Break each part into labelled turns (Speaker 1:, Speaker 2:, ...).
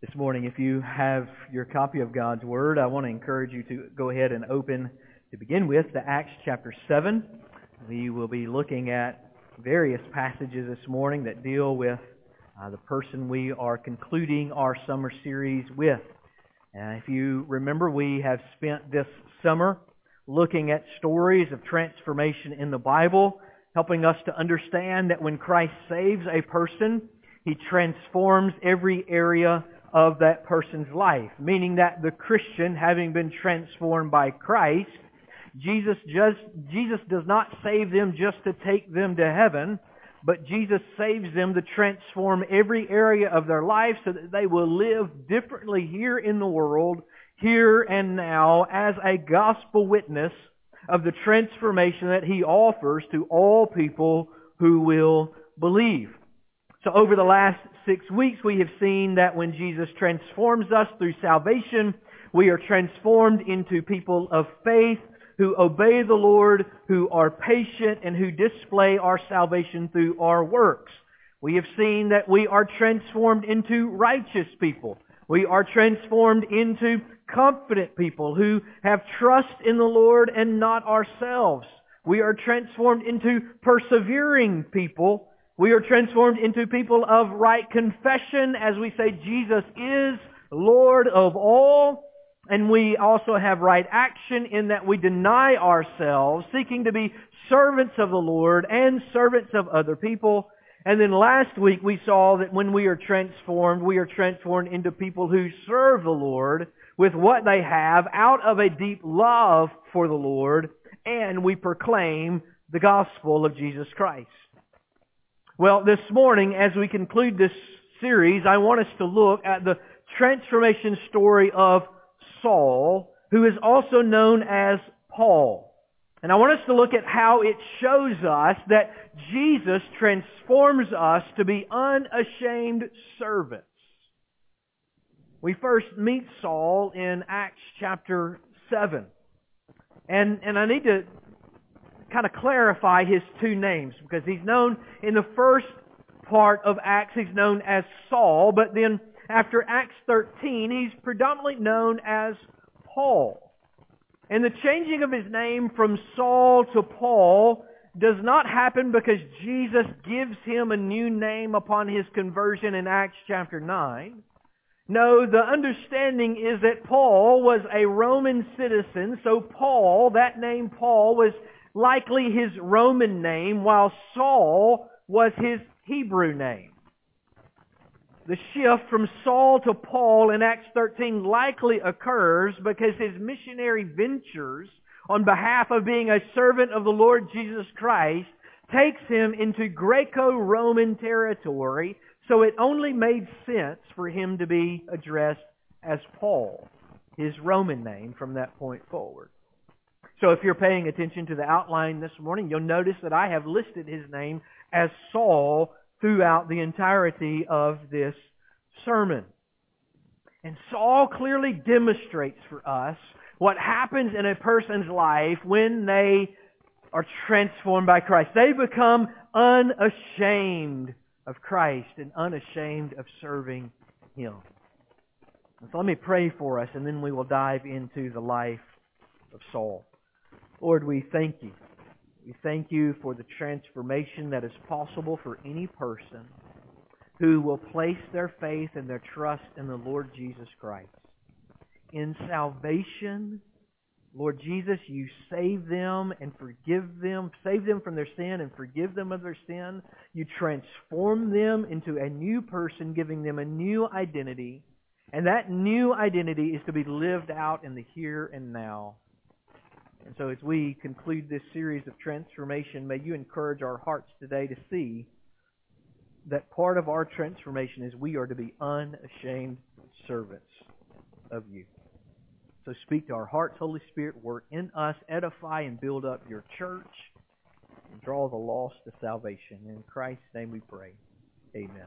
Speaker 1: This morning, if you have your copy of God's Word, I want to encourage you to go ahead and open, to begin with, to Acts chapter 7. We will be looking at various passages this morning that deal with the person we are concluding our summer series with. If you remember, we have spent this summer looking at stories of transformation in the Bible, helping us to understand that when Christ saves a person, He transforms every area of that person's life, meaning that the Christian, having been transformed by Christ, Jesus does not save them just to take them to heaven, but Jesus saves them to transform every area of their life so that they will live differently here in the world, here and now, as a gospel witness of the transformation that He offers to all people who will believe. So over the last 6 weeks, we have seen that when Jesus transforms us through salvation, we are transformed into people of faith who obey the Lord, who are patient, and who display our salvation through our works. We have seen that we are transformed into righteous people. We are transformed into confident people who have trust in the Lord and not ourselves. We are transformed into persevering people. We are transformed into people of right confession as we say Jesus is Lord of all. And we also have right action in that we deny ourselves, seeking to be servants of the Lord and servants of other people. And then last week we saw that when we are transformed into people who serve the Lord with what they have out of a deep love for the Lord, and we proclaim the gospel of Jesus Christ. Well, this morning, as we conclude this series, I want us to look at the transformation story of Saul, who is also known as Paul. And I want us to look at how it shows us that Jesus transforms us to be unashamed servants. We first meet Saul in Acts chapter 7. And I need to kind of clarify his two names, because he's known in the first part of Acts, he's known as Saul, but then after Acts 13, he's predominantly known as Paul. And the changing of his name from Saul to Paul does not happen because Jesus gives him a new name upon his conversion in Acts chapter 9. No, the understanding is that Paul was a Roman citizen, so Paul, that name Paul, was likely his Roman name, while Saul was his Hebrew name. The shift from Saul to Paul in Acts 13 likely occurs because his missionary ventures on behalf of being a servant of the Lord Jesus Christ takes him into Greco-Roman territory, so it only made sense for him to be addressed as Paul, his Roman name from that point forward. So if you're paying attention to the outline this morning, you'll notice that I have listed his name as Saul throughout the entirety of this sermon. And Saul clearly demonstrates for us what happens in a person's life when they are transformed by Christ. They become unashamed of Christ and unashamed of serving Him. So let me pray for us, and then we will dive into the life of Saul. Lord, we thank You. We thank You for the transformation that is possible for any person who will place their faith and their trust in the Lord Jesus Christ. In salvation, Lord Jesus, You save them and forgive them, save them from their sin and forgive them of their sin. You transform them into a new person, giving them a new identity. And that new identity is to be lived out in the here and now. And so as we conclude this series of transformation, may You encourage our hearts today to see that part of our transformation is we are to be unashamed servants of You. So speak to our hearts, Holy Spirit, work in us, edify and build up Your church, and draw the lost to salvation. In Christ's name we pray. Amen.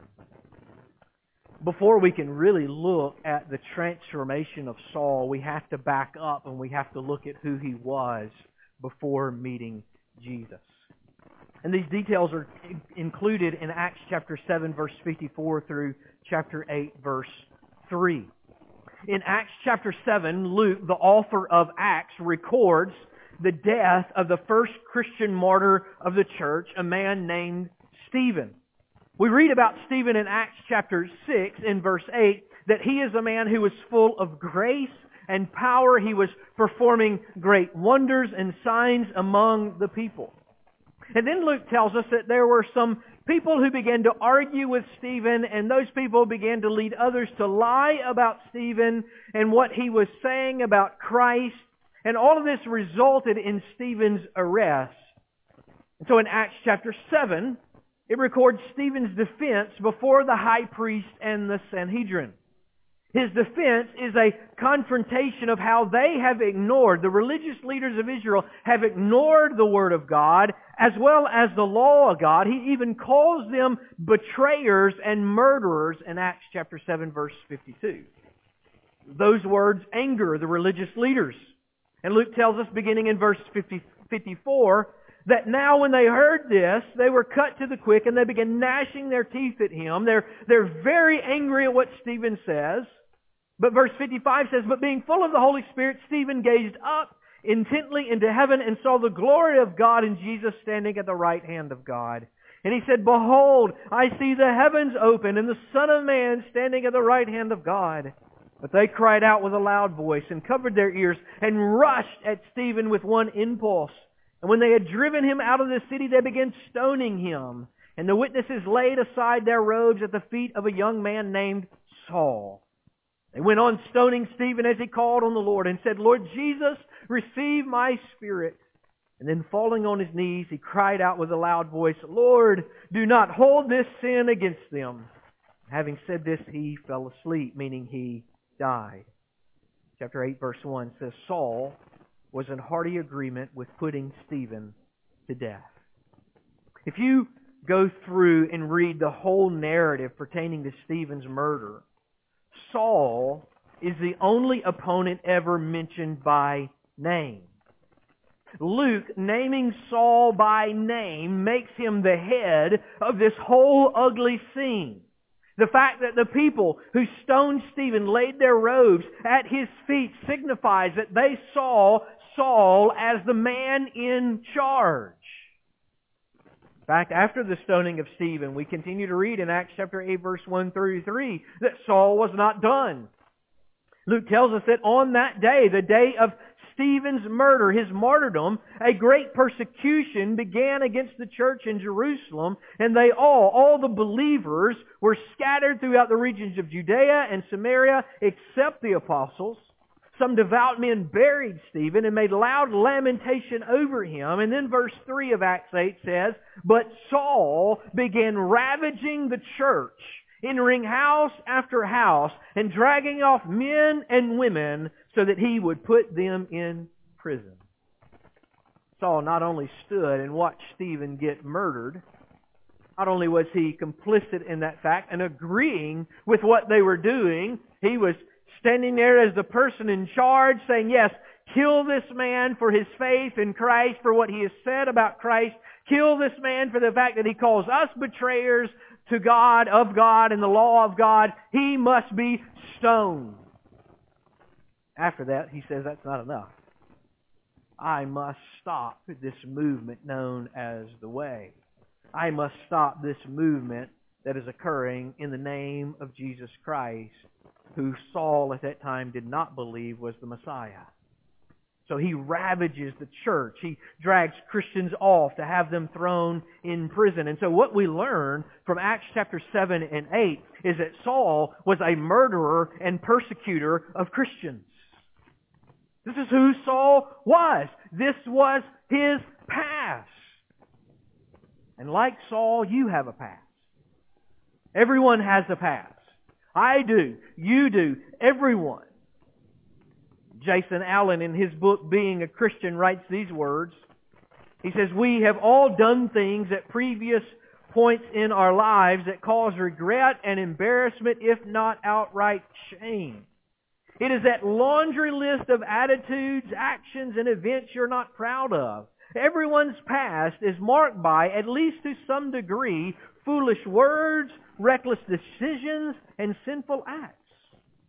Speaker 1: Before we can really look at the transformation of Saul, we have to back up and we have to look at who he was before meeting Jesus. And these details are included in Acts chapter 7, verse 54 through chapter 8, verse 3. In Acts chapter 7, Luke, the author of Acts, records the death of the first Christian martyr of the church, a man named Stephen. We read about Stephen in Acts chapter 6 in verse 8 that he is a man who was full of grace and power. He was performing great wonders and signs among the people. And then Luke tells us that there were some people who began to argue with Stephen, and those people began to lead others to lie about Stephen and what he was saying about Christ. And all of this resulted in Stephen's arrest. And so in Acts chapter 7, it records Stephen's defense before the high priest and the Sanhedrin. His defense is a confrontation of how they have ignored, the religious leaders of Israel have ignored the Word of God as well as the law of God. He even calls them betrayers and murderers in Acts chapter 7 verse 52. Those words anger the religious leaders. And Luke tells us beginning in verse 54 that now when they heard this, they were cut to the quick and they began gnashing their teeth at him. They're very angry at what Stephen says. But verse 55 says, "But being full of the Holy Spirit, Stephen gazed up intently into heaven and saw the glory of God and Jesus standing at the right hand of God. And he said, Behold, I see the heavens open and the Son of Man standing at the right hand of God. But they cried out with a loud voice and covered their ears and rushed at Stephen with one impulse. And when they had driven him out of the city, they began stoning him. And the witnesses laid aside their robes at the feet of a young man named Saul. They went on stoning Stephen as he called on the Lord and said, Lord Jesus, receive my spirit. And then falling on his knees, he cried out with a loud voice, Lord, do not hold this sin against them. Having said this, he fell asleep, meaning he died. Chapter 8, verse 1 says, Saul was in hearty agreement with putting Stephen to death. If you go through and read the whole narrative pertaining to Stephen's murder, Saul is the only opponent ever mentioned by name. Luke, naming Saul by name, makes him the head of this whole ugly scene. The fact that the people who stoned Stephen laid their robes at his feet signifies that they saw Saul as the man in charge. In fact, after the stoning of Stephen, we continue to read in Acts chapter 8, verse 1 through 3, that Saul was not done. Luke tells us that on that day, the day of Stephen's murder, his martyrdom, a great persecution began against the church in Jerusalem, and they all the believers, were scattered throughout the regions of Judea and Samaria, except the apostles. Some devout men buried Stephen and made loud lamentation over him. And then verse 3 of Acts 8 says, But Saul began ravaging the church, entering house after house, and dragging off men and women so that he would put them in prison. Saul not only stood and watched Stephen get murdered, not only was he complicit in that fact and agreeing with what they were doing, he was standing there as the person in charge saying, yes, kill this man for his faith in Christ, for what he has said about Christ. Kill this man for the fact that he calls us betrayers to God, of God, and the law of God. He must be stoned. After that, he says that's not enough. I must stop this movement known as the Way. I must stop this movement that is occurring in the name of Jesus Christ, who Saul at that time did not believe was the Messiah. So he ravages the church. He drags Christians off to have them thrown in prison. And so what we learn from Acts chapter 7 and 8 is that Saul was a murderer and persecutor of Christians. This is who Saul was. This was his past. And like Saul, you have a past. Everyone has a past. I do. You do. Everyone. Jason Allen, in his book, Being a Christian, writes these words. He says, we have all done things at previous points in our lives that cause regret and embarrassment, if not outright shame. It is that laundry list of attitudes, actions, and events you're not proud of. Everyone's past is marked by, at least to some degree, foolish words, reckless decisions, and sinful acts.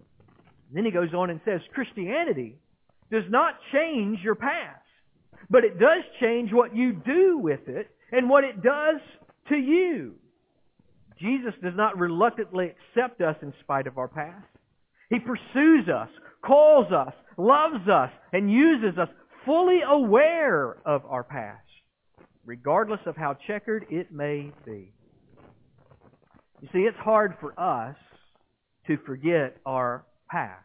Speaker 1: Then he goes on and says, Christianity does not change your past, but it does change what you do with it and what it does to you. Jesus does not reluctantly accept us in spite of our past. He pursues us, calls us, loves us, and uses us fully aware of our past, regardless of how checkered it may be. You see, it's hard for us to forget our past.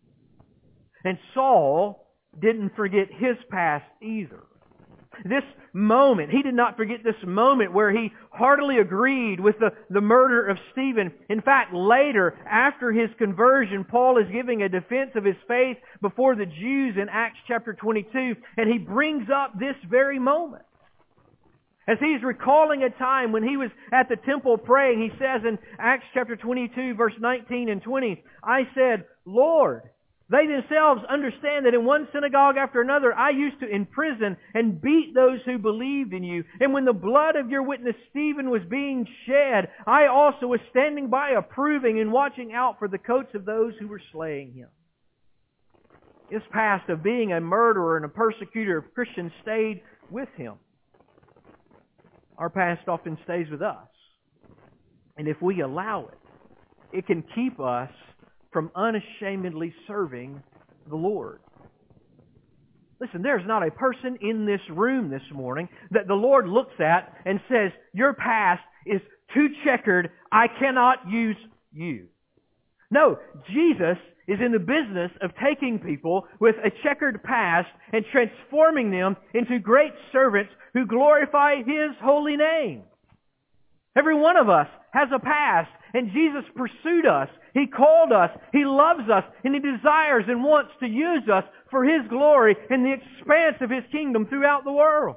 Speaker 1: And Saul didn't forget his past either. This moment, he did not forget this moment where he heartily agreed with the murder of Stephen. In fact, later, after his conversion, Paul is giving a defense of his faith before the Jews in Acts chapter 22, and he brings up this very moment. As he's recalling a time when he was at the temple praying, he says in Acts chapter 22, verse 19 and 20, I said, Lord, they themselves understand that in one synagogue after another I used to imprison and beat those who believed in you. And when the blood of your witness Stephen was being shed, I also was standing by approving and watching out for the coats of those who were slaying him. His past of being a murderer and a persecutor of Christians stayed with him. Our past often stays with us. And if we allow it, it can keep us from unashamedly serving the Lord. Listen, there's not a person in this room this morning that the Lord looks at and says, your past is too checkered, I cannot use you. No, Jesus is in the business of taking people with a checkered past and transforming them into great servants who glorify His holy name. Every one of us has a past, and Jesus pursued us. He called us. He loves us, and He desires and wants to use us for His glory in the expanse of His kingdom throughout the world.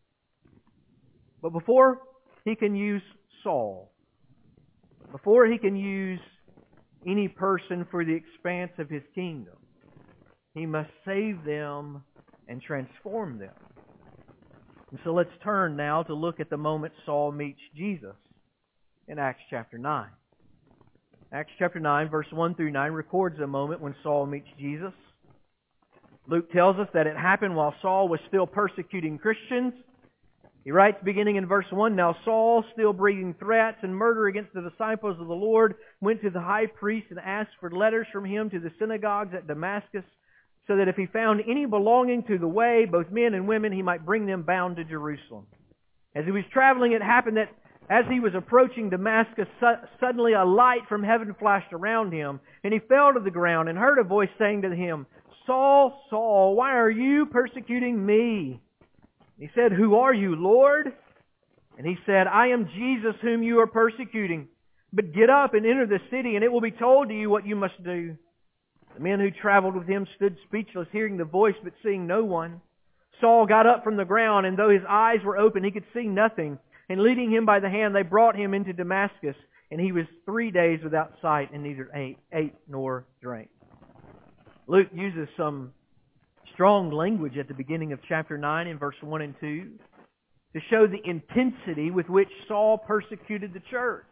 Speaker 1: But before He can use Saul, before He can use any person for the expanse of His kingdom, He must save them and transform them. And so let's turn now to look at the moment Saul meets Jesus in Acts chapter 9. Acts chapter 9, verse 1 through 9 records a moment when Saul meets Jesus. Luke tells us that it happened while Saul was still persecuting Christians. He writes, beginning in verse 1, Now Saul, still breathing threats and murder against the disciples of the Lord, went to the high priest and asked for letters from him to the synagogues at Damascus, so that if he found any belonging to the way, both men and women, he might bring them bound to Jerusalem. As he was traveling, it happened that as he was approaching Damascus, suddenly a light from heaven flashed around him, and he fell to the ground and heard a voice saying to him, Saul, Saul, why are you persecuting me? He said, Who are you, Lord? And he said, I am Jesus whom you are persecuting. But get up and enter the city, and it will be told to you what you must do. The men who traveled with him stood speechless, hearing the voice but seeing no one. Saul got up from the ground, and though his eyes were open, he could see nothing. And leading him by the hand, they brought him into Damascus. And he was 3 days without sight, and neither ate nor drank. Luke uses some strong language at the beginning of chapter 9 in verse 1 and 2 to show the intensity with which Saul persecuted the church.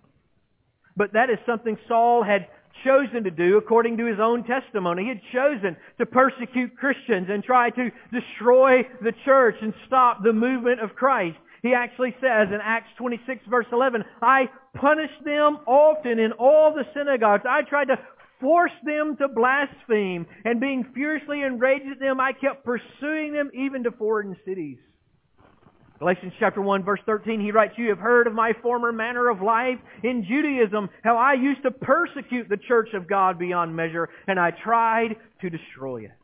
Speaker 1: But that is something Saul had chosen to do according to his own testimony. He had chosen to persecute Christians and try to destroy the church and stop the movement of Christ. He actually says in Acts 26 verse 11, I punished them often in all the synagogues. I tried to force them to blaspheme, and being furiously enraged at them, I kept pursuing them even to foreign cities. Galatians chapter 1 verse 13, he writes, You have heard of my former manner of life in Judaism, how I used to persecute the church of God beyond measure, and I tried to destroy it.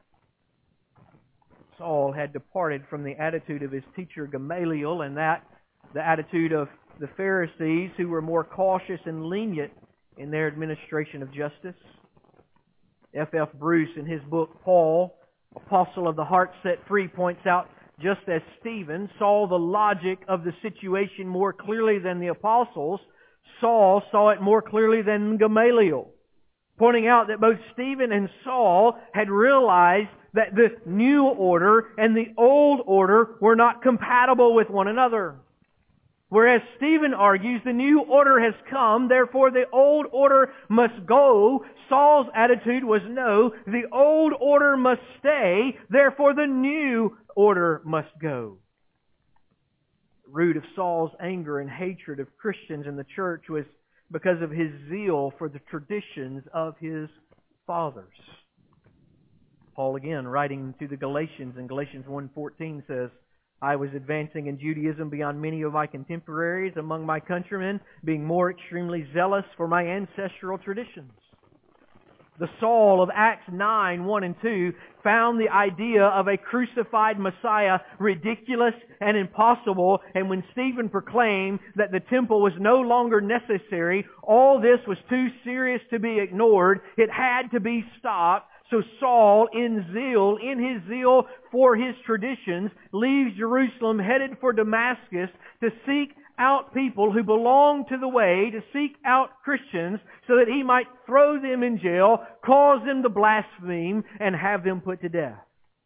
Speaker 1: Saul had departed from the attitude of his teacher Gamaliel, and that the attitude of the Pharisees, who were more cautious and lenient in their administration of justice. F.F. Bruce, in his book, Paul, Apostle of the Heart Set Free, points out, just as Stephen saw the logic of the situation more clearly than the apostles, Saul saw it more clearly than Gamaliel, pointing out that both Stephen and Saul had realized that the new order and the old order were not compatible with one another. Whereas Stephen argues the new order has come, therefore the old order must go. Saul's attitude was no, the old order must stay, therefore the new order must go. The root of Saul's anger and hatred of Christians in the church was because of his zeal for the traditions of his fathers. Paul again, writing to the Galatians in Galatians 1:14 says, I was advancing in Judaism beyond many of my contemporaries among my countrymen, being more extremely zealous for my ancestral traditions. The Saul of Acts 9:1 and 2 found the idea of a crucified Messiah ridiculous and impossible, and when Stephen proclaimed that the temple was no longer necessary, all this was too serious to be ignored. It had to be stopped. So Saul, in his zeal for his traditions, leaves Jerusalem, headed for Damascus to seek out people who belong to the way, to seek out Christians, so that he might throw them in jail, cause them to blaspheme, and have them put to death.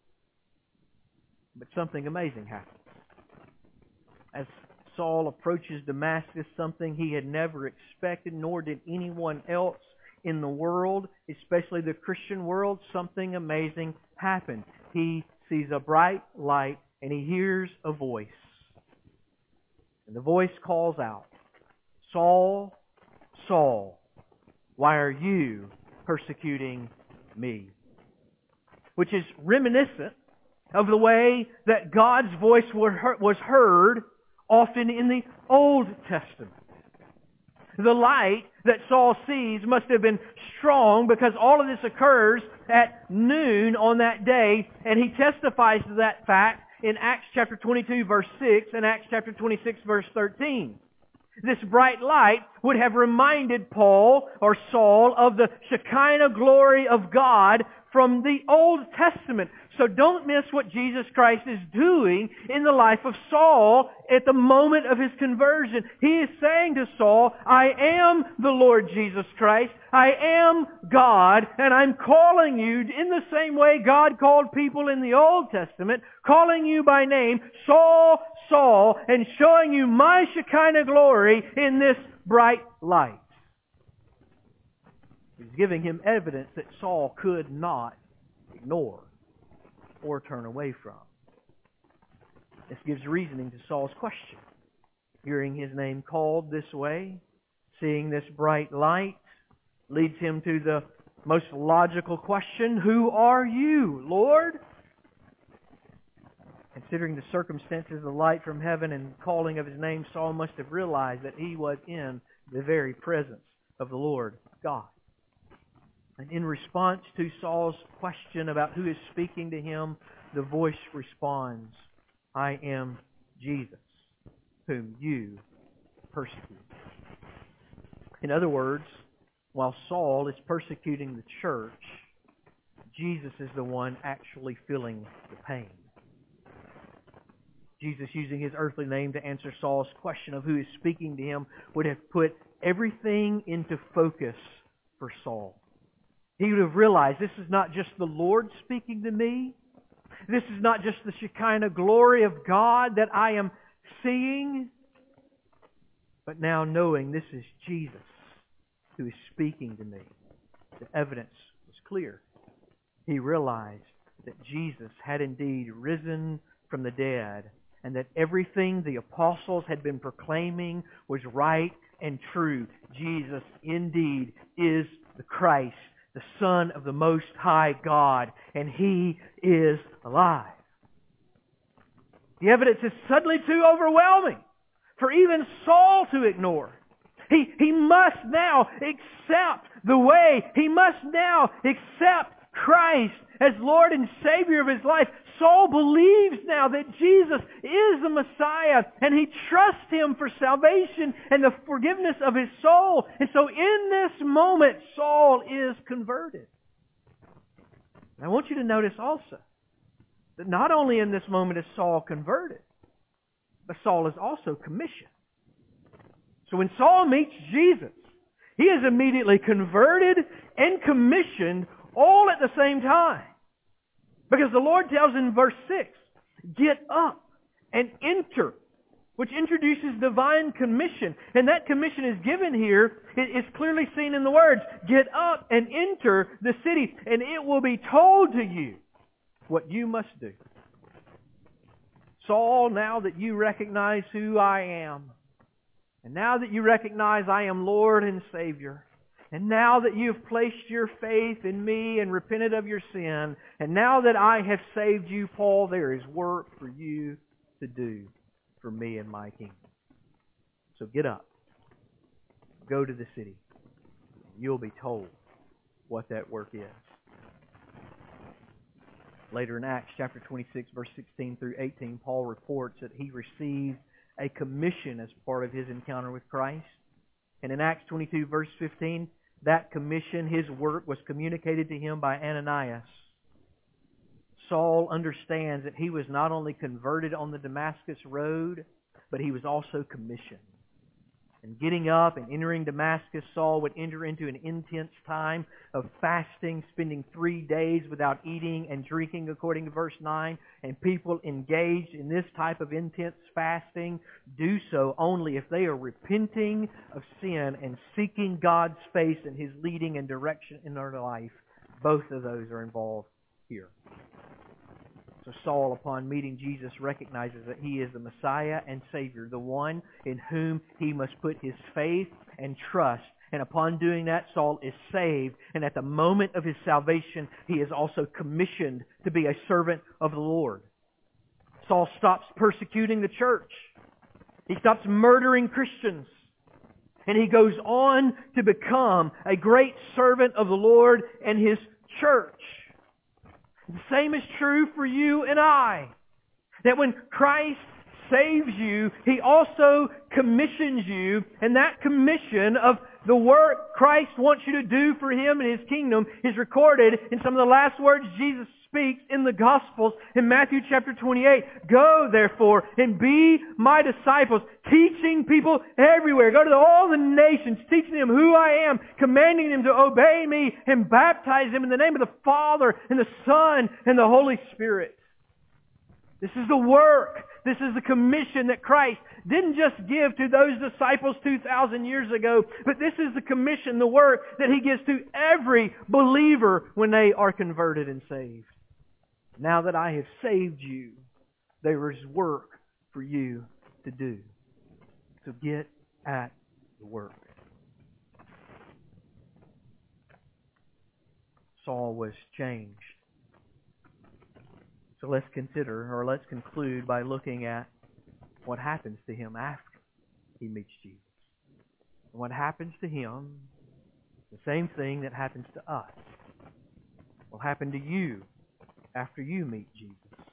Speaker 1: But something amazing happens. As Saul approaches Damascus, something he had never expected, nor did anyone else in the world, especially the Christian world, something amazing happened. He sees a bright light and he hears a voice. And the voice calls out, Saul, Saul, why are you persecuting me? Which is reminiscent of the way that God's voice was heard often in the Old Testament. The light that Saul sees must have been strong because all of this occurs at noon on that day, and he testifies to that fact in Acts chapter 22 verse 6 and Acts chapter 26 verse 13. This bright light would have reminded Paul or Saul of the Shekinah glory of God from the Old Testament. So don't miss what Jesus Christ is doing in the life of Saul at the moment of his conversion. He is saying to Saul, I am the Lord Jesus Christ. I am God, and I'm calling you in the same way God called people in the Old Testament, calling you by name, Saul, Saul, and showing you my Shekinah glory in this bright light. He's giving him evidence that Saul could not ignore or turn away from. This gives reasoning to Saul's question. Hearing his name called this way, seeing this bright light, leads him to the most logical question, who are you, Lord? Considering the circumstances of the light from heaven and calling of his name, Saul must have realized that he was in the very presence of the Lord God. And in response to Saul's question about who is speaking to him, the voice responds, I am Jesus, whom you persecute. In other words, while Saul is persecuting the church, Jesus is the one actually feeling the pain. Jesus, using his earthly name to answer Saul's question of who is speaking to him, would have put everything into focus for Saul. He would have realized this is not just the Lord speaking to me. This is not just the Shekinah glory of God that I am seeing. But now knowing this is Jesus who is speaking to me. The evidence was clear. He realized that Jesus had indeed risen from the dead, and that everything the apostles had been proclaiming was right and true. Jesus indeed is the Christ, the Son of the Most High God, and He is alive. The evidence is suddenly too overwhelming for even Saul to ignore. He must now accept the way. He must now accept Christ as Lord and Savior of his life. Saul believes now that Jesus is the Messiah, and he trusts Him for salvation and the forgiveness of his soul. And so in this moment, Saul is converted. And I want you to notice also that not only in this moment is Saul converted, but Saul is also commissioned. So when Saul meets Jesus, he is immediately converted and commissioned all at the same time. Because the Lord tells in verse 6, get up and enter which introduces divine commission. And that commission is given here. It is clearly seen in the words, "Get up and enter the city, and it will be told to you what you must do." Saul, now that you recognize who I am, and now that you recognize I am Lord and Savior, and now that you have placed your faith in me and repented of your sin, and now that I have saved you, Paul, there is work for you to do for me and my kingdom. So get up. Go to the city. You'll be told what that work is. Later in Acts chapter 26, verse 16 through 18, Paul reports that he received a commission as part of his encounter with Christ. And in Acts 22, verse 15, that commission, his work, was communicated to him by Ananias. Saul understands that he was not only converted on the Damascus road, but he was also commissioned. And getting up and entering Damascus, Saul would enter into an intense time of fasting, spending 3 days without eating and drinking, according to verse 9. And people engaged in this type of intense fasting do so only if they are repenting of sin and seeking God's face and His leading and direction in their life. Both of those are involved here. So Saul, upon meeting Jesus, recognizes that He is the Messiah and Savior, the one in whom he must put his faith and trust. And upon doing that, Saul is saved. And at the moment of his salvation, he is also commissioned to be a servant of the Lord. Saul stops persecuting the church. He stops murdering Christians. And he goes on to become a great servant of the Lord and His church. The same is true for you and I. That when Christ saves you, He also commissions you, and that commission of the work Christ wants you to do for Him and His kingdom is recorded in some of the last words Jesus speaks in the Gospels in Matthew chapter 28. Go, therefore, and be my disciples, teaching people everywhere. Go to all the nations, teaching them who I am, commanding them to obey me, and baptize them in the name of the Father and the Son and the Holy Spirit. This is the work. This is the commission that Christ didn't just give to those disciples 2,000 years ago, but this is the commission, the work that He gives to every believer when they are converted and saved. Now that I have saved you, there is work for you to do. So get at the work. Saul was changed. So let's consider, or let's conclude by looking at what happens to him after he meets Jesus. And what happens to him, the same thing that happens to us, will happen to you after you meet Jesus.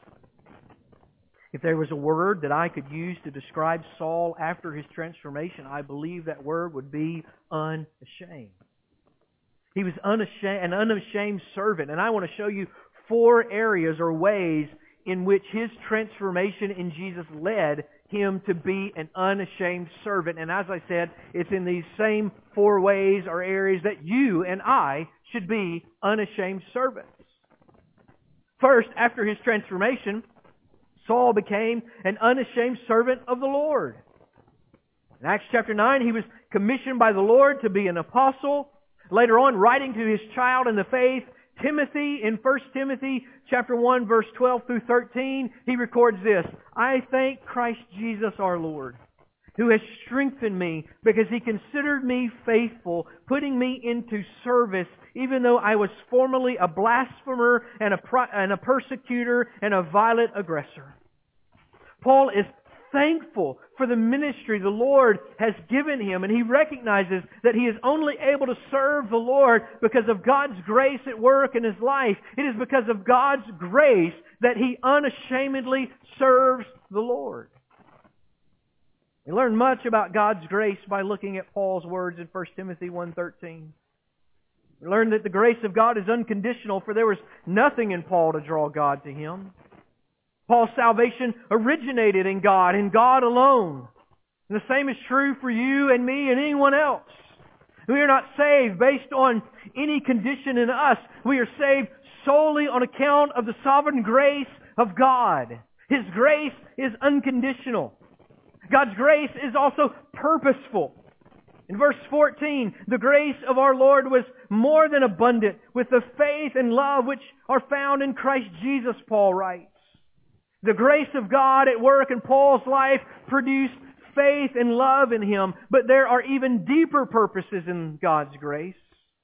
Speaker 1: If there was a word that I could use to describe Saul after his transformation, I believe that word would be unashamed. He was an unashamed servant, and I want to show you 4 areas or ways in which his transformation in Jesus led him to be an unashamed servant. And as I said, it's in these same 4 ways or areas that you and I should be unashamed servants. First, after his transformation, Saul became an unashamed servant of the Lord. In Acts chapter 9, he was commissioned by the Lord to be an apostle. Later on, writing to his child in the faith, Timothy, in 1 Timothy chapter 1, verse 12 through 13, he records this: I thank Christ Jesus our Lord, who has strengthened me because He considered me faithful, putting me into service, even though I was formerly a blasphemer and a persecutor and a violent aggressor. Paul is thankful for the ministry the Lord has given him, and he recognizes that he is only able to serve the Lord because of God's grace at work in his life. It is because of God's grace that he unashamedly serves the Lord. We learn much about God's grace by looking at Paul's words in 1 Timothy 1:13. We learn that the grace of God is unconditional, for there was nothing in Paul to draw God to him. Paul's salvation originated in God and God alone. And the same is true for you and me and anyone else. We are not saved based on any condition in us. We are saved solely on account of the sovereign grace of God. His grace is unconditional. God's grace is also purposeful. In verse 14, the grace of our Lord was more than abundant with the faith and love which are found in Christ Jesus, Paul writes. The grace of God at work in Paul's life produced faith and love in him, but there are even deeper purposes in God's grace.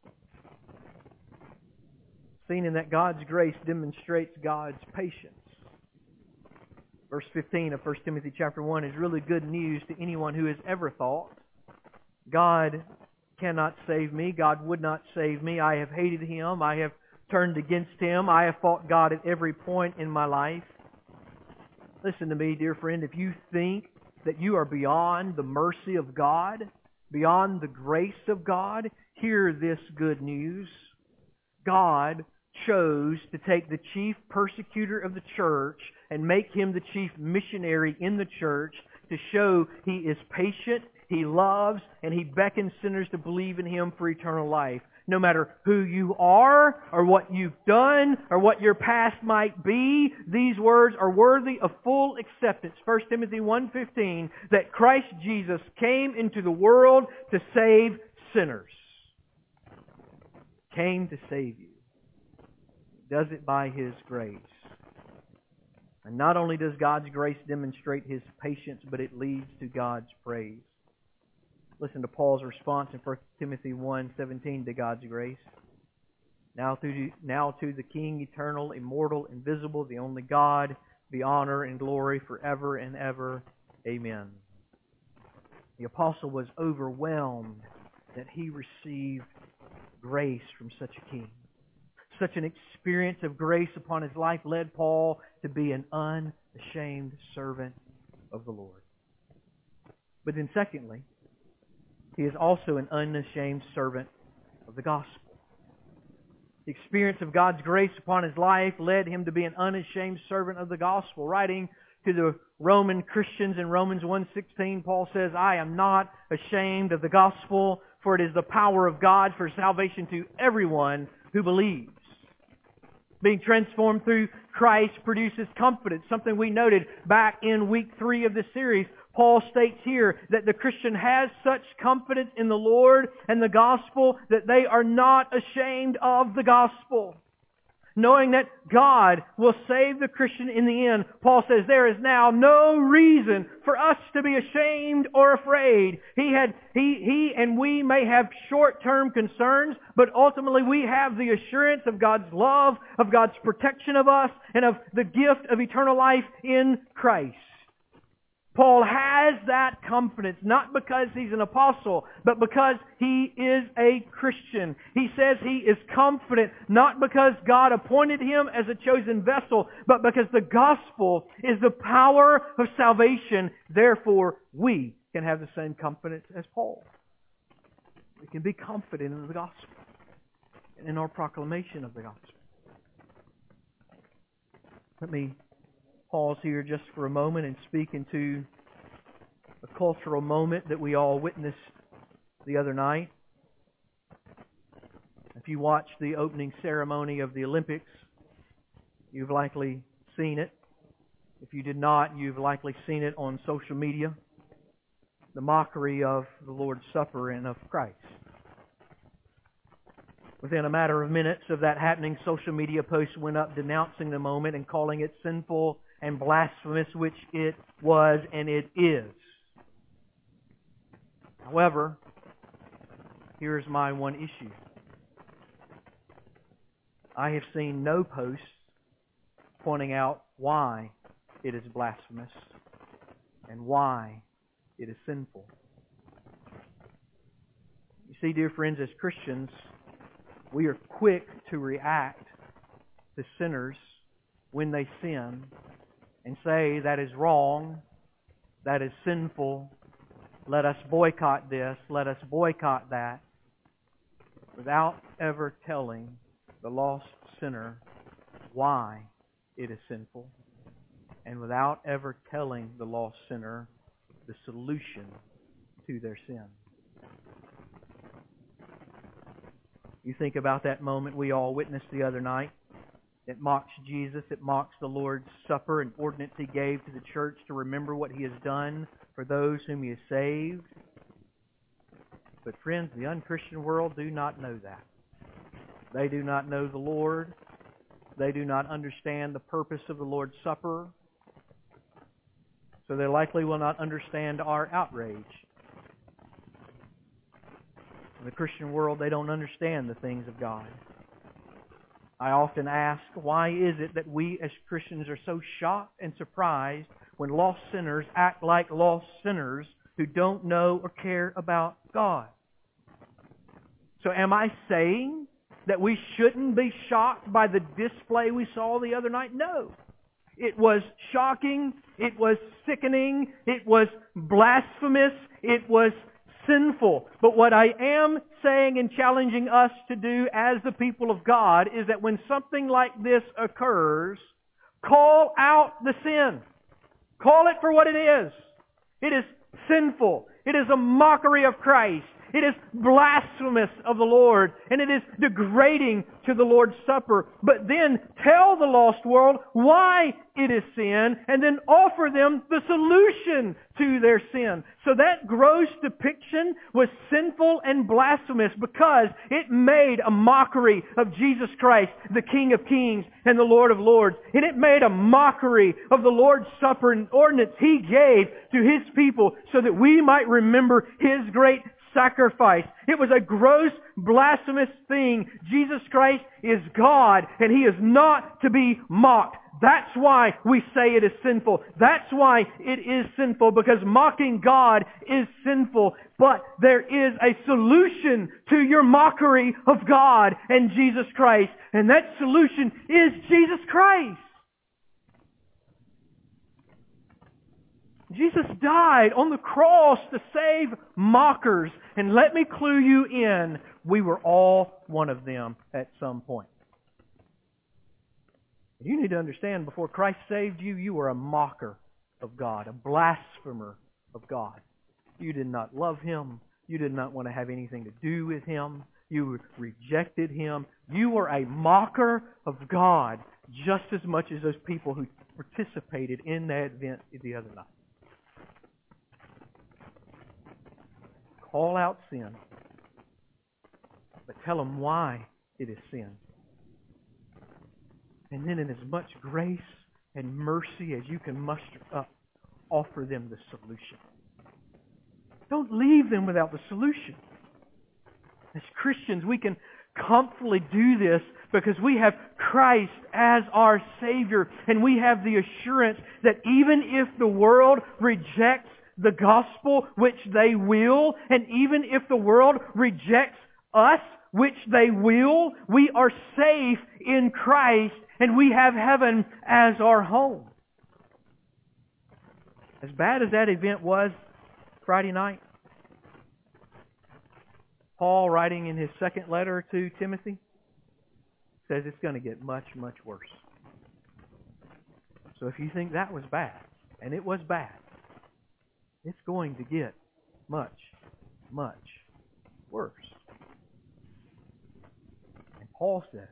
Speaker 1: Seen in that God's grace demonstrates God's patience. Verse 15 of 1 Timothy chapter 1 is really good news to anyone who has ever thought, God cannot save me. God would not save me. I have hated Him. I have turned against Him. I have fought God at every point in my life. Listen to me, dear friend. If you think that you are beyond the mercy of God, beyond the grace of God, hear this good news. God chose to take the chief persecutor of the church and make him the chief missionary in the church to show He is patient, He loves, and He beckons sinners to believe in Him for eternal life. No matter who you are, or what you've done, or what your past might be, these words are worthy of full acceptance. 1 Timothy 1:15, that Christ Jesus came into the world to save sinners. Came to save you. He does it by His grace. And not only does God's grace demonstrate His patience, but it leads to God's praise. Listen to Paul's response in 1 Timothy 1:17 to God's grace. Now to the King, eternal, immortal, invisible, the only God, be honor and glory forever and ever. Amen. The apostle was overwhelmed that he received grace from such a king. Such an experience of grace upon his life led Paul to be an unashamed servant of the Lord. But then secondly, he is also an unashamed servant of the gospel. The experience of God's grace upon his life led him to be an unashamed servant of the gospel. Writing to the Roman Christians in Romans 1:16, Paul says, I am not ashamed of the gospel, for it is the power of God for salvation to everyone who believes. Being transformed through Christ produces confidence, something we noted back in week 3 of this series. Paul states here that the Christian has such confidence in the Lord and the gospel that they are not ashamed of the gospel. Knowing that God will save the Christian in the end, Paul says there is now no reason for us to be ashamed or afraid. He and we may have short-term concerns, but ultimately we have the assurance of God's love, of God's protection of us, and of the gift of eternal life in Christ. Paul has that confidence, not because he's an apostle, but because he is a Christian. He says he is confident, not because God appointed him as a chosen vessel, but because the gospel is the power of salvation. Therefore, we can have the same confidence as Paul. We can be confident in the gospel and in our proclamation of the gospel. Let me pause here just for a moment and speak into a cultural moment that we all witnessed the other night. If you watched the opening ceremony of the Olympics, you've likely seen it. If you did not, you've likely seen it on social media. The mockery of the Lord's Supper and of Christ. Within a matter of minutes of that happening, social media posts went up denouncing the moment and calling it sinful and blasphemous, which it was and it is. However, here's my one issue. I have seen no posts pointing out why it is blasphemous and why it is sinful. You see, dear friends, as Christians, we are quick to react to sinners when they sin and say that is wrong, that is sinful, let us boycott this, let us boycott that, without ever telling the lost sinner why it is sinful, and without ever telling the lost sinner the solution to their sin. You think about that moment we all witnessed the other night. It mocks Jesus. It mocks the Lord's Supper, an ordinance He gave to the church to remember what He has done for those whom He has saved. But friends, the unchristian world do not know that. They do not know the Lord. They do not understand the purpose of the Lord's Supper. So they likely will not understand our outrage. In the Christian world, they don't understand the things of God. I often ask, why is it that we as Christians are so shocked and surprised when lost sinners act like lost sinners who don't know or care about God? So am I saying that we shouldn't be shocked by the display we saw the other night? No. It was shocking. It was sickening. It was blasphemous. It was sinful. But what I am saying and challenging us to do as the people of God is that when something like this occurs, call out the sin. Call it for what it is. It is sinful. It is a mockery of Christ. It is blasphemous of the Lord, and it is degrading to the Lord's Supper. But then tell the lost world why it is sin, and then offer them the solution to their sin. So that gross depiction was sinful and blasphemous because it made a mockery of Jesus Christ, the King of Kings and the Lord of Lords. And it made a mockery of the Lord's Supper and ordinance He gave to His people so that we might remember His great sacrifice. It was a gross, blasphemous thing. Jesus Christ is God, and He is not to be mocked. That's why we say it is sinful. That's why it is sinful, because mocking God is sinful. But there is a solution to your mockery of God and Jesus Christ, and that solution is Jesus Christ. Jesus died on the cross to save mockers. And let me clue you in, we were all one of them at some point. You need to understand, before Christ saved you, you were a mocker of God, a blasphemer of God. You did not love Him. You did not want to have anything to do with Him. You rejected Him. You were a mocker of God just as much as those people who participated in that event the other night. Call out sin, but tell them why it is sin. And then in as much grace and mercy as you can muster up, offer them the solution. Don't leave them without the solution. As Christians, we can comfortably do this because we have Christ as our Savior, and we have the assurance that even if the world rejects the gospel, which they will, and even if the world rejects us, which they will, we are safe in Christ, and we have heaven as our home. As bad as that event was Friday night, Paul, writing in his second letter to Timothy, says it's going to get much, much worse. So if you think that was bad, and it was bad, it's going to get much, much worse. And Paul says,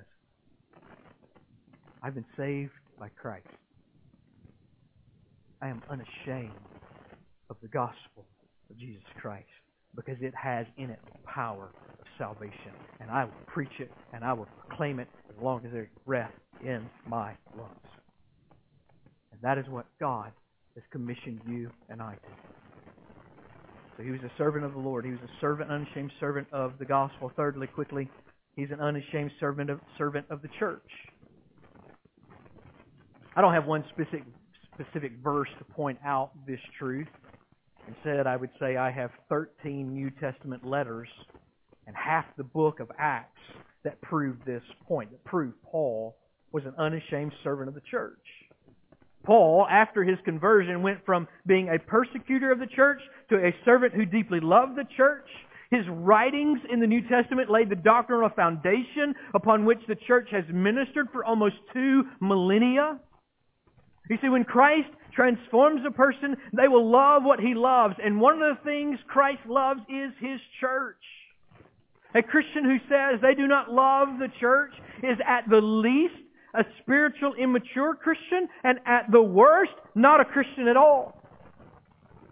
Speaker 1: I've been saved by Christ. I am unashamed of the gospel of Jesus Christ because it has in it the power of salvation. And I will preach it and I will proclaim it as long as there's breath in my lungs. And that is what God has commissioned you and I to. So he was a servant of the Lord. He was a servant, unashamed servant of the gospel. Thirdly, quickly, he's an unashamed servant of the church. I don't have one specific verse to point out this truth. Instead, I would say I have 13 New Testament letters and half the book of Acts that prove this point, that prove Paul was an unashamed servant of the church. Paul, after his conversion, went from being a persecutor of the church to a servant who deeply loved the church. His writings in the New Testament laid the doctrinal foundation upon which the church has ministered for almost 2 millennia. You see, when Christ transforms a person, they will love what He loves. And one of the things Christ loves is His church. A Christian who says they do not love the church is at the least a spiritual immature Christian, and at the worst, not a Christian at all.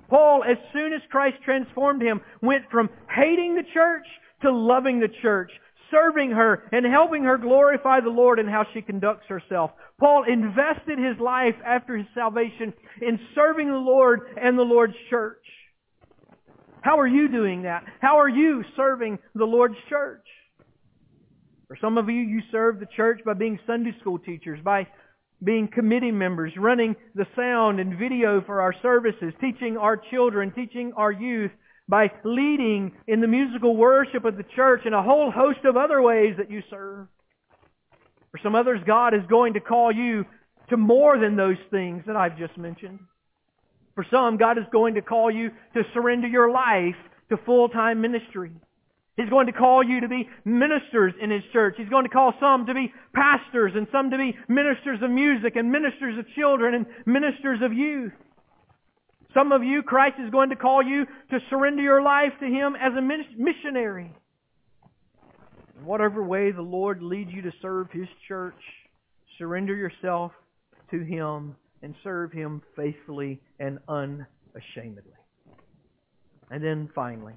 Speaker 1: Paul, as soon as Christ transformed him, went from hating the church to loving the church, serving her and helping her glorify the Lord in how she conducts herself. Paul invested his life after his salvation in serving the Lord and the Lord's church. How are you doing that? How are you serving the Lord's church? For some of you, you serve the church by being Sunday school teachers, by being committee members, running the sound and video for our services, teaching our children, teaching our youth, by leading in the musical worship of the church, and a whole host of other ways that you serve. For some others, God is going to call you to more than those things that I've just mentioned. For some, God is going to call you to surrender your life to full-time ministry. He's going to call you to be ministers in His church. He's going to call some to be pastors and some to be ministers of music and ministers of children and ministers of youth. Some of you, Christ is going to call you to surrender your life to Him as a missionary. In whatever way the Lord leads you to serve His church, surrender yourself to Him and serve Him faithfully and unashamedly. And then finally,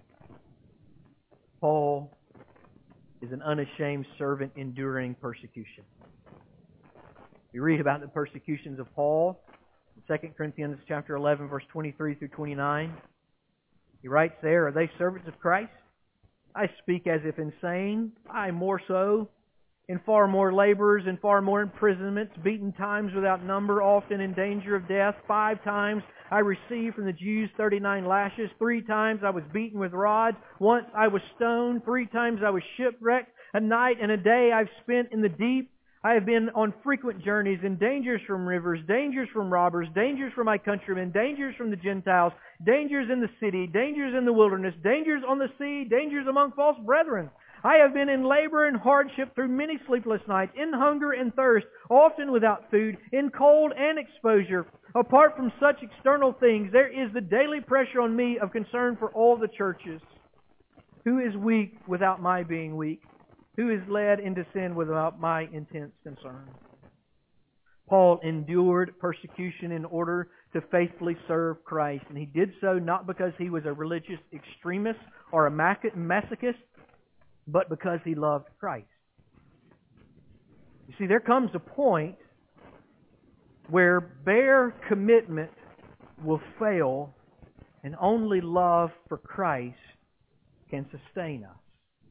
Speaker 1: Paul is an unashamed servant enduring persecution. We read about the persecutions of Paul in 2 Corinthians chapter 11, verse 23 through 29. He writes there, "Are they servants of Christ? I speak as if insane, I more so, in far more labors, in far more imprisonments, beaten times without number, often in danger of death. 5 times I received from the Jews 39 lashes. 3 times I was beaten with rods. Once I was stoned. 3 times I was shipwrecked. A night and a day I've spent in the deep. I have been on frequent journeys, in dangers from rivers, dangers from robbers, dangers from my countrymen, dangers from the Gentiles, dangers in the city, dangers in the wilderness, dangers on the sea, dangers among false brethren. I have been in labor and hardship through many sleepless nights, in hunger and thirst, often without food, in cold and exposure. Apart from such external things, there is the daily pressure on me of concern for all the churches. Who is weak without my being weak? Who is led into sin without my intense concern?" Paul endured persecution in order to faithfully serve Christ, and he did so not because he was a religious extremist or a masochist, but because he loved Christ. You see, there comes a point where bare commitment will fail, and only love for Christ can sustain us.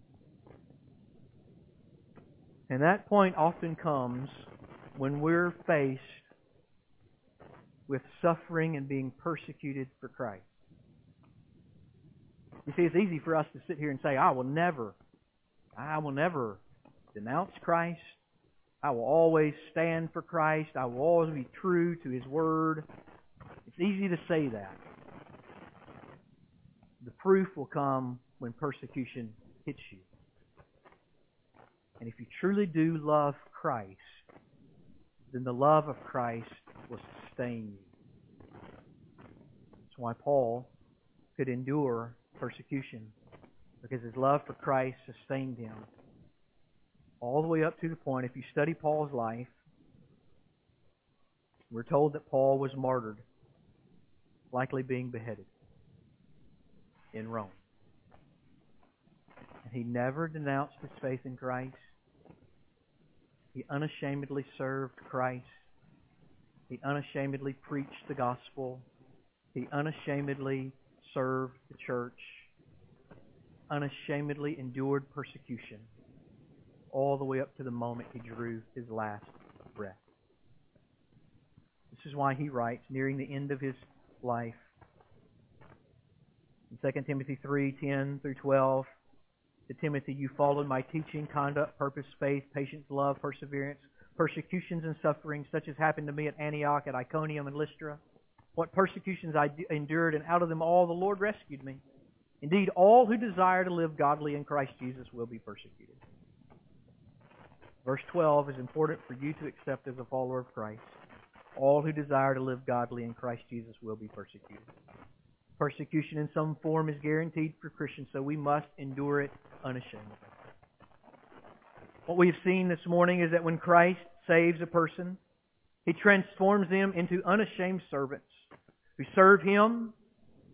Speaker 1: And that point often comes when we're faced with suffering and being persecuted for Christ. You see, it's easy for us to sit here and say, I will never denounce Christ. I will always stand for Christ. I will always be true to His Word. It's easy to say that. The proof will come when persecution hits you. And if you truly do love Christ, then the love of Christ will sustain you. That's why Paul could endure persecution, because his love for Christ sustained him. All the way up to the point, if you study Paul's life, we're told that Paul was martyred, likely being beheaded in Rome. And he never denounced his faith in Christ. He unashamedly served Christ. He unashamedly preached the gospel. He unashamedly served the church. Unashamedly endured persecution all the way up to the moment he drew his last breath. This is why he writes, nearing the end of his life, in 2 Timothy 3:10 through 12, to Timothy, you followed my teaching, conduct, purpose, faith, patience, love, perseverance, persecutions and sufferings, such as happened to me at Antioch, at Iconium, and Lystra. What persecutions I endured, and out of them all the Lord rescued me. Indeed, all who desire to live godly in Christ Jesus will be persecuted. Verse 12 is important for you to accept as a follower of Christ. All who desire to live godly in Christ Jesus will be persecuted. Persecution in some form is guaranteed for Christians, so we must endure it unashamedly. What we've seen this morning is that when Christ saves a person, He transforms them into unashamed servants who serve Him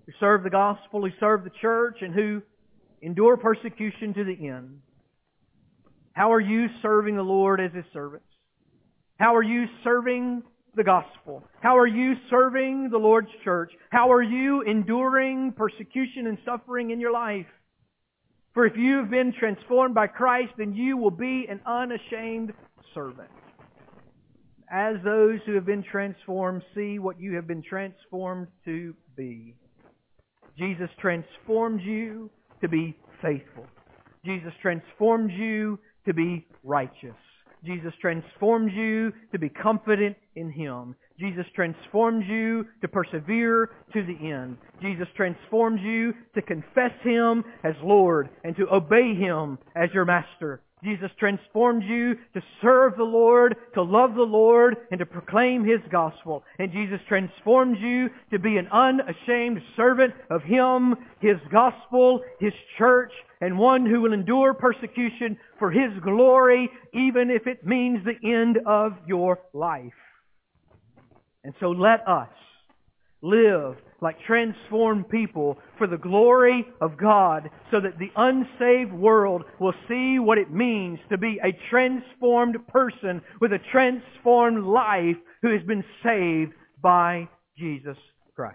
Speaker 1: who serve the gospel, who serve the church, and who endure persecution to the end. How are you serving the Lord as His servants? How are you serving the gospel? How are you serving the Lord's church? How are you enduring persecution and suffering in your life? For if you have been transformed by Christ, then you will be an unashamed servant. As those who have been transformed see what you have been transformed to be. Jesus transformed you to be faithful. Jesus transformed you to be righteous. Jesus transformed you to be confident in Him. Jesus transformed you to persevere to the end. Jesus transformed you to confess Him as Lord and to obey Him as your Master. Jesus transformed you to serve the Lord, to love the Lord, and to proclaim His gospel. And Jesus transformed you to be an unashamed servant of Him, His gospel, His church, and one who will endure persecution for His glory, even if it means the end of your life. And so let us live like transformed people for the glory of God, so that the unsaved world will see what it means to be a transformed person with a transformed life who has been saved by Jesus Christ.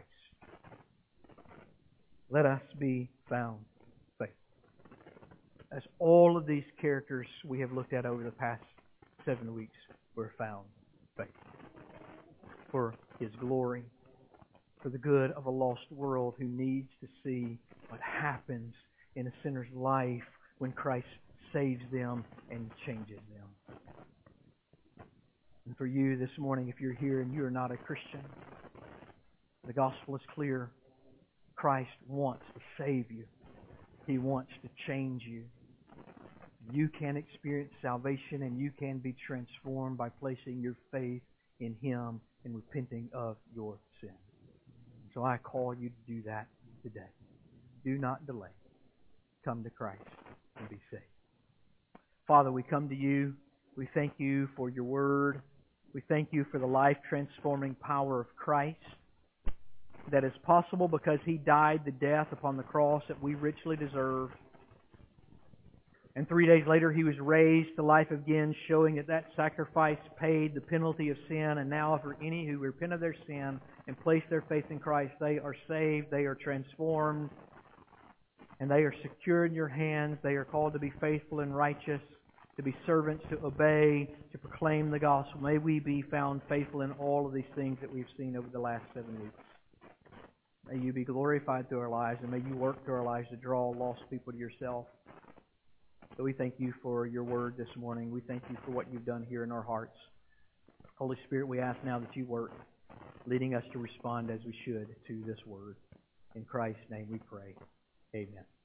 Speaker 1: Let us be found faithful. As all of these characters we have looked at over the past 7 weeks were found faithful. For His glory, for the good of a lost world who needs to see what happens in a sinner's life when Christ saves them and changes them. And for you this morning, if you're here and you are not a Christian, the gospel is clear. Christ wants to save you. He wants to change you. You can experience salvation and you can be transformed by placing your faith in Him and repenting of your sin. So I call you to do that today. Do not delay. Come to Christ and be saved. Father, we come to You. We thank You for Your Word. We thank You for the life-transforming power of Christ that is possible because He died the death upon the cross that we richly deserve. And 3 days later, He was raised to life again, showing that that sacrifice paid the penalty of sin. And now for any who repent of their sin and place their faith in Christ, they are saved, they are transformed, and they are secure in Your hands. They are called to be faithful and righteous, to be servants, to obey, to proclaim the gospel. May we be found faithful in all of these things that we've seen over the last 7 weeks. May You be glorified through our lives, and may You work through our lives to draw lost people to Yourself. So we thank You for Your Word this morning. We thank You for what You've done here in our hearts. Holy Spirit, we ask now that You work, leading us to respond as we should to this Word. In Christ's name we pray. Amen.